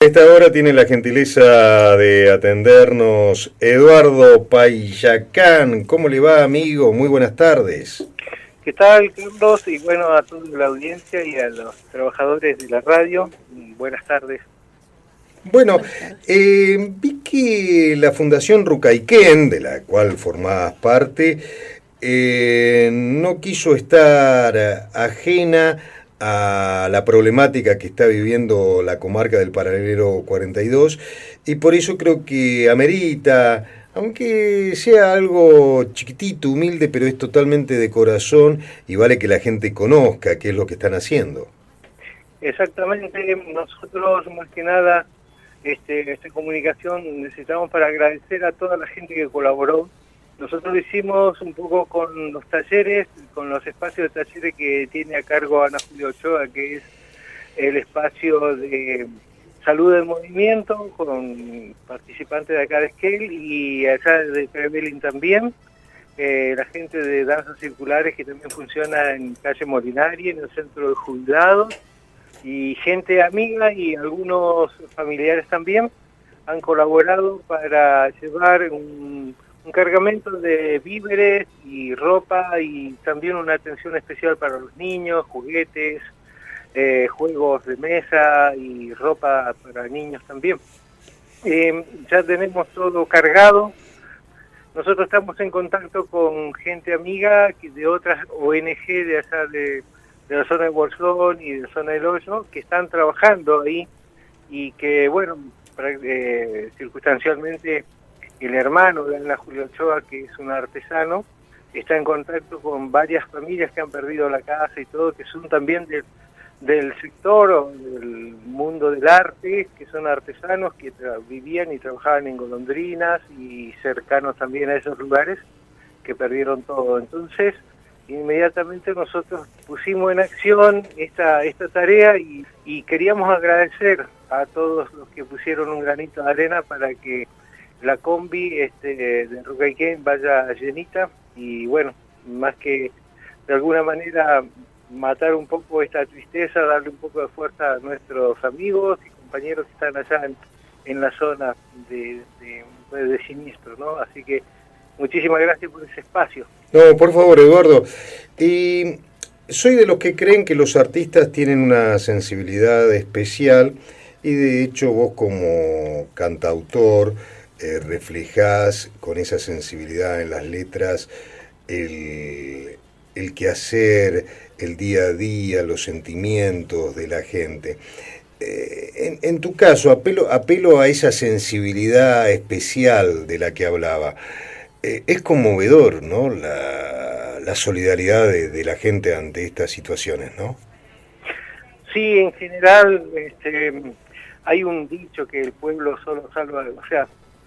A esta hora tiene la gentileza de atendernos Eduardo Payacán. ¿Cómo le va, amigo? Muy buenas tardes. ¿Qué tal, Carlos? Y bueno, a toda la audiencia y a los trabajadores de la radio, buenas tardes. Bueno, vi que la Fundación Rucaiquén, de la cual formabas parte, no quiso estar ajena a la problemática que está viviendo la comarca del Paralelo 42 y por eso creo que amerita, aunque sea algo chiquitito, humilde, pero es totalmente de corazón y vale que la gente conozca qué es lo que están haciendo. Exactamente, nosotros más que nada esta comunicación necesitamos para agradecer a toda la gente que colaboró. Nosotros hicimos un poco con los talleres, con los espacios de talleres que tiene a cargo Ana Julia Ochoa, que es el espacio de salud del movimiento, con participantes de acá de Esquel y allá de Trevelin también. La gente de danzas circulares que también funciona en calle Molinari, en el centro de jubilados, y gente amiga y algunos familiares también han colaborado para llevar un cargamento de víveres y ropa y también una atención especial para los niños, juguetes, juegos de mesa y ropa para niños también. Ya tenemos todo cargado. Nosotros estamos en contacto con gente amiga de otras ONG de allá de la zona de Bolsón y de la zona del Hoyo, que están trabajando ahí y que, bueno, circunstancialmente el hermano de Ana Julia Ochoa, que es un artesano, está en contacto con varias familias que han perdido la casa y todo, que son también del sector o del mundo del arte, que son artesanos que vivían y trabajaban en golondrinas y cercanos también a esos lugares, que perdieron todo. Entonces, inmediatamente nosotros pusimos en acción esta tarea y queríamos agradecer a todos los que pusieron un granito de arena para que la combi de Rucaiquén vaya llenita y bueno, más que de alguna manera matar un poco esta tristeza, darle un poco de fuerza a nuestros amigos y compañeros que están allá en la zona de siniestro, ¿no? Así que muchísimas gracias por ese espacio. No, por favor, Eduardo. Y soy de los que creen que los artistas tienen una sensibilidad especial y de hecho vos como cantautor reflejás con esa sensibilidad en las letras el quehacer, el día a día, los sentimientos de la gente. En tu caso, apelo a esa sensibilidad especial de la que hablaba. Es conmovedor, ¿no? La solidaridad de la gente ante estas situaciones, ¿no? Sí, en general hay un dicho que el pueblo solo salva, o sea,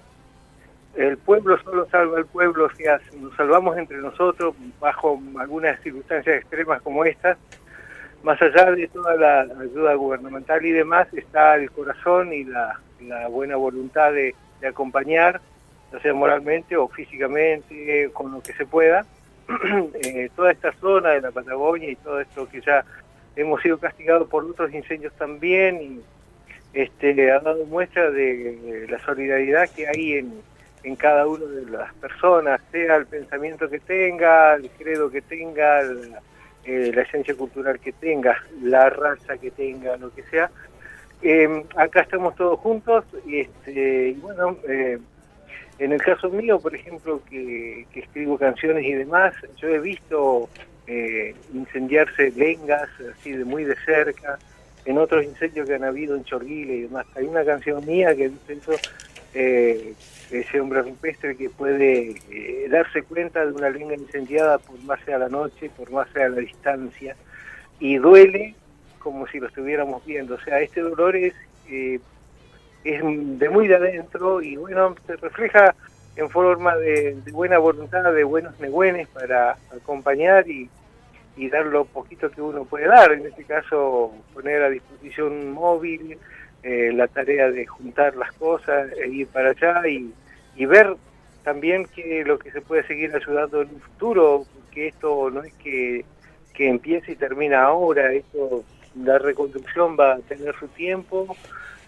el pueblo solo salva al pueblo, o sea, si nos salvamos entre nosotros bajo algunas circunstancias extremas como estas, más allá de toda la ayuda gubernamental y demás, está el corazón y la buena voluntad de acompañar, ya sea moralmente o físicamente, con lo que se pueda. Toda esta zona de la Patagonia y todo esto que ya hemos sido castigados por otros incendios también, y ha dado muestra de la solidaridad que hay en cada una de las personas, sea el pensamiento que tenga, el credo que tenga, la esencia cultural que tenga, la raza que tenga, lo que sea. Acá estamos todos juntos y bueno, en el caso mío, por ejemplo, que escribo canciones y demás, yo he visto incendiarse lengas así de muy de cerca, en otros incendios que han habido en Chorguile y demás. Hay una canción mía que dice eso, ese hombre rupestre que puede darse cuenta de una lenga incendiada por más sea la noche, por más sea la distancia, y duele como si lo estuviéramos viendo. O sea, este dolor es de muy de adentro y bueno, se refleja en forma de buena voluntad, de buenos negüenes para acompañar y dar lo poquito que uno puede dar. En este caso, poner a disposición un móvil, la tarea de juntar las cosas e ir para allá y ver también que lo que se puede seguir ayudando en un futuro, porque esto no es que empiece y termina ahora, esto, la reconstrucción va a tener su tiempo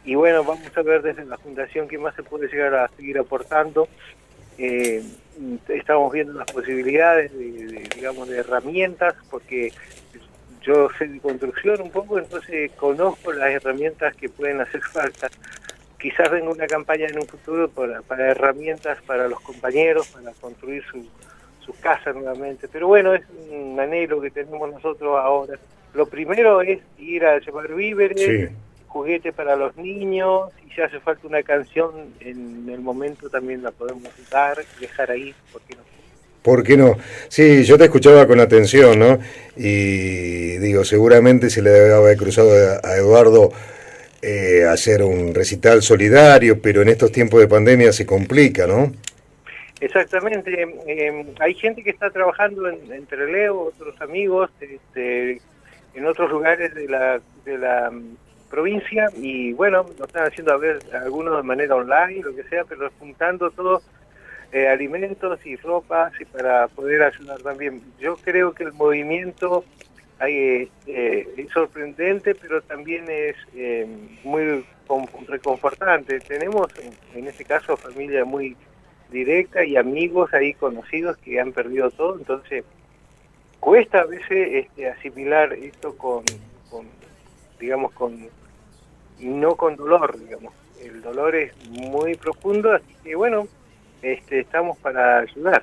y bueno, vamos a ver desde la Fundación qué más se puede llegar a seguir aportando. Estamos viendo las posibilidades digamos, de herramientas, porque yo sé de construcción un poco, entonces conozco las herramientas que pueden hacer falta. Quizás venga una campaña en un futuro para herramientas para los compañeros, para construir sus casas nuevamente. Pero bueno, es un anhelo que tenemos nosotros ahora. Lo primero es ir a llevar víveres, Sí. juguetes para los niños, y si hace falta una canción en el momento también la podemos dar, dejar ahí, ¿por qué no? ¿Por qué no? Sí, yo te escuchaba con atención, ¿no? Y digo, seguramente se le debe haber cruzado a Eduardo hacer un recital solidario, pero en estos tiempos de pandemia se complica, ¿no? Exactamente, hay gente que está trabajando en Trelew, otros amigos, en otros lugares de la provincia, y bueno, lo están haciendo a ver algunos de manera online, lo que sea, pero juntando todos alimentos y ropas y para poder ayudar también. Yo creo que el movimiento es sorprendente, pero también es muy reconfortante. Tenemos en este caso familia muy directa y amigos ahí conocidos que han perdido todo, entonces cuesta a veces asimilar esto digamos, no con dolor, digamos. El dolor es muy profundo, así que bueno, estamos para ayudar.